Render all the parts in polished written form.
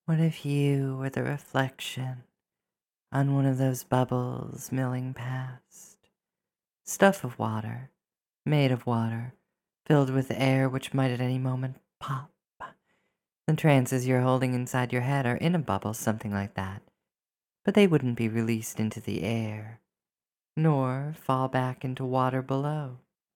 What if you were the reflection on one of those bubbles milling past? Stuff of water, made of water, filled with air which might at any moment pop. The trances you're holding inside your head are in a bubble, something like that, but they wouldn't be released into the air, nor fall back into water below.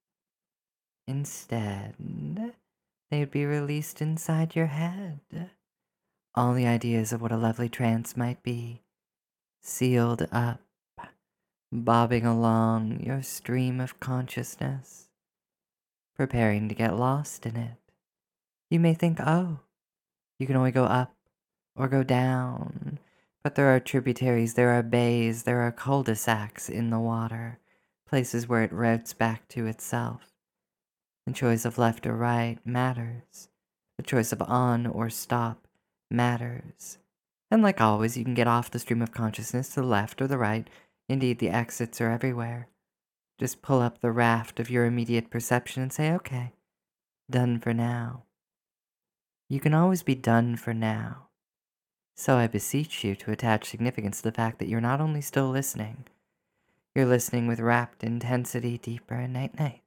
Instead, they'd be released inside your head. All the ideas of what a lovely trance might be, sealed up, bobbing along your stream of consciousness, preparing to get lost in it. You may think, oh, you can only go up or go down, but there are tributaries, there are bays, there are cul-de-sacs in the water, places where it routes back to itself. The choice of left or right matters. The choice of on or stop matters. And like always, you can get off the stream of consciousness to the left or the right. Indeed, the exits are everywhere. Just pull up the raft of your immediate perception and say, okay, done for now. You can always be done for now. So I beseech you to attach significance to the fact that you're not only still listening, you're listening with rapt intensity deeper and night-night.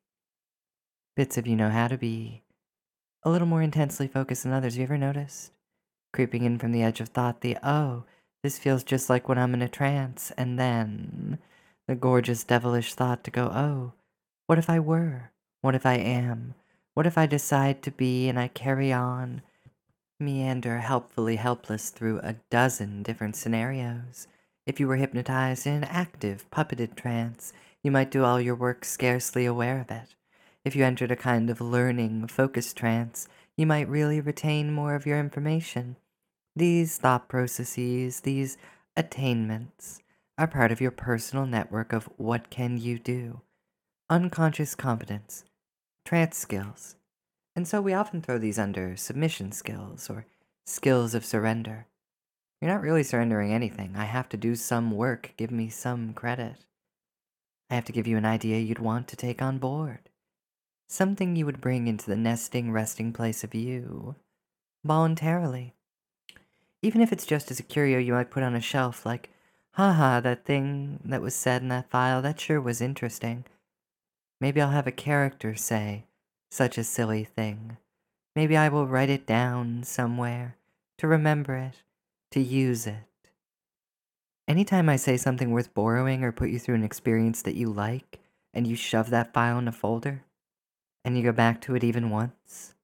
Bits of you know how to be a little more intensely focused than others. You ever noticed? Creeping in from the edge of thought, oh, this feels just like when I'm in a trance, and then the gorgeous devilish thought to go, oh, what if I were? What if I am? What if I decide to be and I carry on, meander helpfully helpless through a dozen different scenarios? If you were hypnotized in an active, puppeted trance, you might do all your work scarcely aware of it. If you entered a kind of learning, focused trance, you might really retain more of your information. These thought processes, these attainments, are part of your personal network of what can you do. Unconscious competence, trance skills. And so we often throw these under submission skills or skills of surrender. You're not really surrendering anything. I have to do some work, give me some credit. I have to give you an idea you'd want to take on board. Something you would bring into the nesting, resting place of you voluntarily. Even if it's just as a curio you might put on a shelf, like, haha, that thing that was said in that file, that sure was interesting. Maybe I'll have a character say such a silly thing. Maybe I will write it down somewhere to remember it, to use it. Anytime I say something worth borrowing or put you through an experience that you like, and you shove that file in a folder, and you go back to it even once,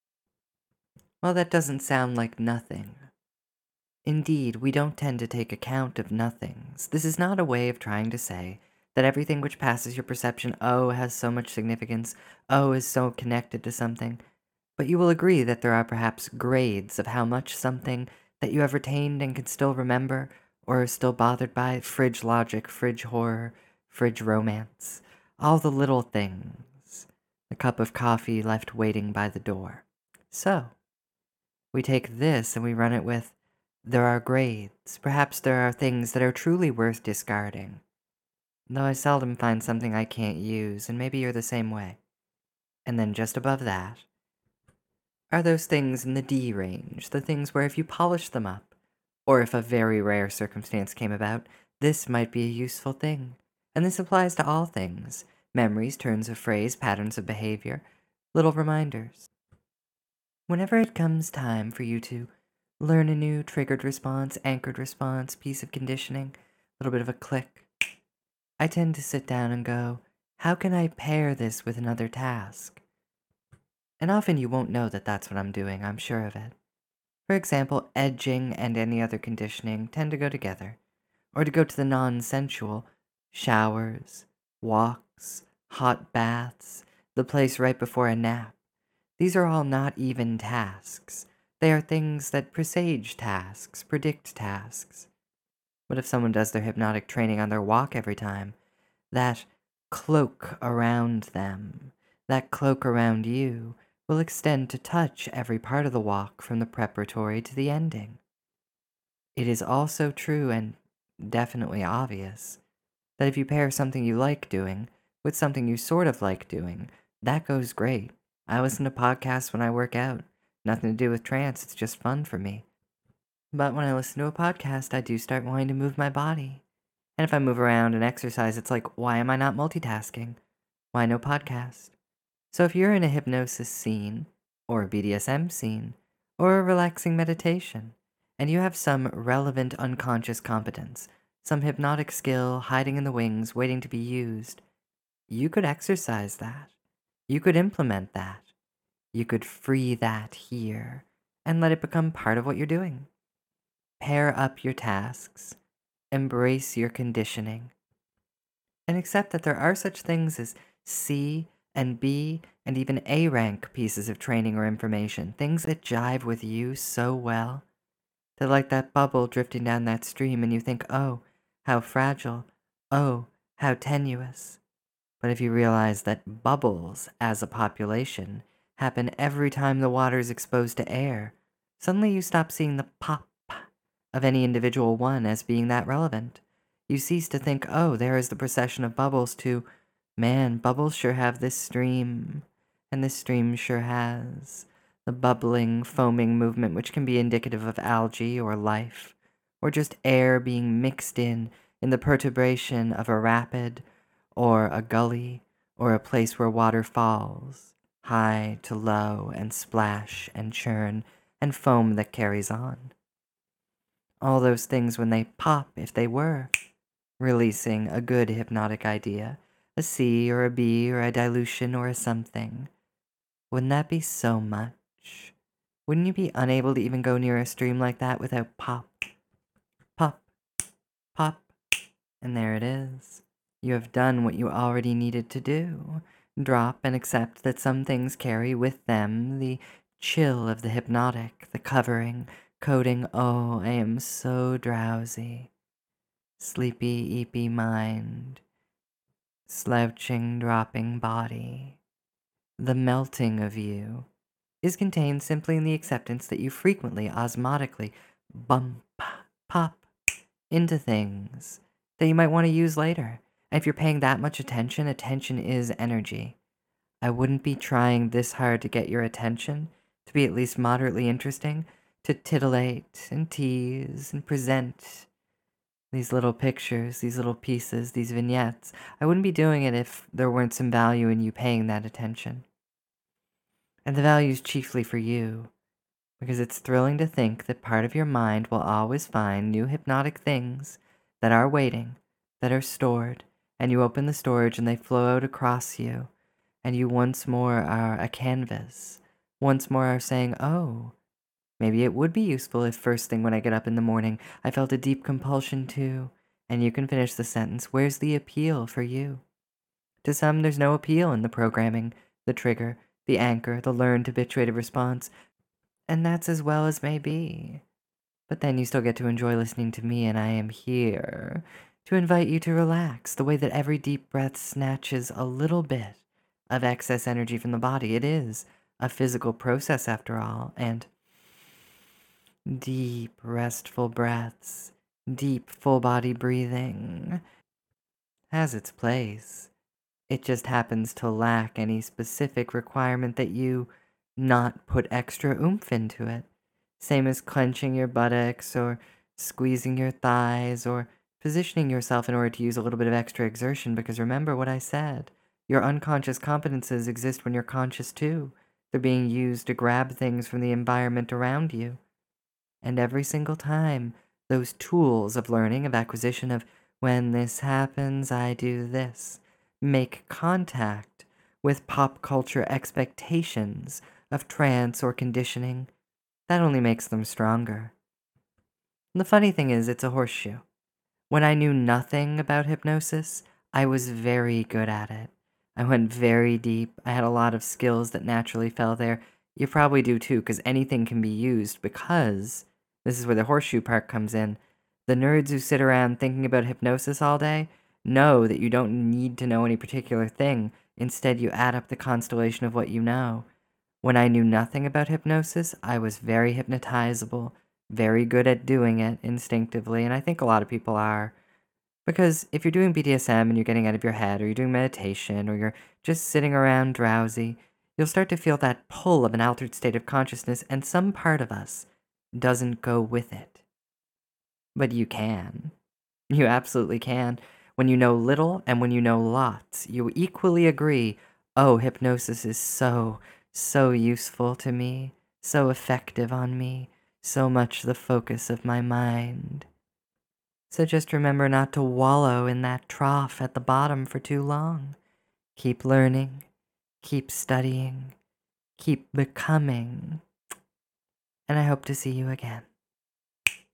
well, that doesn't sound like nothing. Indeed, we don't tend to take account of nothings. This is not a way of trying to say that everything which passes your perception, oh, has so much significance, oh, is so connected to something. But you will agree that there are perhaps grades of how much something that you have retained and can still remember, or are still bothered by, fridge logic, fridge horror, fridge romance, all the little things, the cup of coffee left waiting by the door. So, we take this and we run it with, there are grades. Perhaps there are things that are truly worth discarding. Though I seldom find something I can't use, and maybe you're the same way. And then just above that are those things in the D range, the things where if you polish them up, or if a very rare circumstance came about, this might be a useful thing. And this applies to all things: memories, turns of phrase, patterns of behavior, little reminders. Whenever it comes time for you to learn a new triggered response, anchored response, piece of conditioning, a little bit of a click, I tend to sit down and go, how can I pair this with another task? And often you won't know that that's what I'm doing, I'm sure of it. For example, edging and any other conditioning tend to go together. Or to go to the non-sensual, showers, walks, hot baths, the place right before a nap. These are all not even tasks. They are things that presage tasks, predict tasks. What if someone does their hypnotic training on their walk every time? That cloak around them, that cloak around you, will extend to touch every part of the walk from the preparatory to the ending. It is also true and definitely obvious that if you pair something you like doing with something you sort of like doing, that goes great. I listen to podcasts when I work out. Nothing to do with trance, it's just fun for me. But when I listen to a podcast, I do start wanting to move my body. And if I move around and exercise, it's like, why am I not multitasking? Why no podcast? So if you're in a hypnosis scene, or a BDSM scene, or a relaxing meditation, and you have some relevant unconscious competence, some hypnotic skill hiding in the wings waiting to be used, you could exercise that. You could implement that. You could free that here and let it become part of what you're doing. Pair up your tasks, embrace your conditioning, and accept that there are such things as C and B and even A rank pieces of training or information, things that jive with you so well. They're like that bubble drifting down that stream, and you think, oh, how fragile, oh, how tenuous. But if you realize that bubbles, as a population, happen every time the water is exposed to air, suddenly you stop seeing the pop of any individual one as being that relevant. You cease to think, oh, there is the procession of bubbles, to, man, bubbles sure have this stream, and this stream sure has the bubbling, foaming movement, which can be indicative of algae or life, or just air being mixed in the perturbation of a rapid, or a gully, or a place where water falls, high to low, and splash and churn, and foam that carries on. All those things when they pop, if they were releasing a good hypnotic idea, a C or a B or a dilution or a something, wouldn't that be so much? Wouldn't you be unable to even go near a stream like that without pop, pop, pop, and there it is. You have done what you already needed to do. Drop and accept that some things carry with them the chill of the hypnotic, the covering, coating, oh, I am so drowsy. Sleepy, eepy mind, slouching, dropping body. The melting of you is contained simply in the acceptance that you frequently, osmotically, bump, pop into things that you might want to use later. And if you're paying that much attention, attention is energy. I wouldn't be trying this hard to get your attention, to be at least moderately interesting, to titillate and tease and present these little pictures, these little pieces, these vignettes. I wouldn't be doing it if there weren't some value in you paying that attention. And the value is chiefly for you, because it's thrilling to think that part of your mind will always find new hypnotic things that are waiting, that are stored, and you open the storage and they flow out across you, and you once more are a canvas, once more are saying, oh, maybe it would be useful if first thing when I get up in the morning I felt a deep compulsion to, and you can finish the sentence, where's the appeal for you? To some, there's no appeal in the programming, the trigger, the anchor, the learned habituated response, and that's as well as may be. But then you still get to enjoy listening to me, and I am here to invite you to relax the way that every deep breath snatches a little bit of excess energy from the body. It is a physical process after all, and deep, restful breaths, deep, full body breathing has its place. It just happens to lack any specific requirement that you not put extra oomph into it. Same as clenching your buttocks or squeezing your thighs or positioning yourself in order to use a little bit of extra exertion, because remember what I said. Your unconscious competences exist when you're conscious too. They're being used to grab things from the environment around you. And every single time, those tools of learning, of acquisition, of when this happens, I do this, make contact with pop culture expectations of trance or conditioning, that only makes them stronger. And the funny thing is, it's a horseshoe. When I knew nothing about hypnosis, I was very good at it. I went very deep. I had a lot of skills that naturally fell there. You probably do too, because anything can be used, because this is where the horseshoe part comes in. The nerds who sit around thinking about hypnosis all day know that you don't need to know any particular thing. Instead, you add up the constellation of what you know. When I knew nothing about hypnosis, I was very hypnotizable, very good at doing it instinctively, and I think a lot of people are. Because if you're doing BDSM and you're getting out of your head, or you're doing meditation, or you're just sitting around drowsy, you'll start to feel that pull of an altered state of consciousness, and some part of us doesn't go with it. But you can. You absolutely can. When you know little and when you know lots, you equally agree, oh, hypnosis is so, so useful to me, so effective on me, so much the focus of my mind. So just remember not to wallow in that trough at the bottom for too long. Keep learning, keep studying, keep becoming, and I hope to see you again.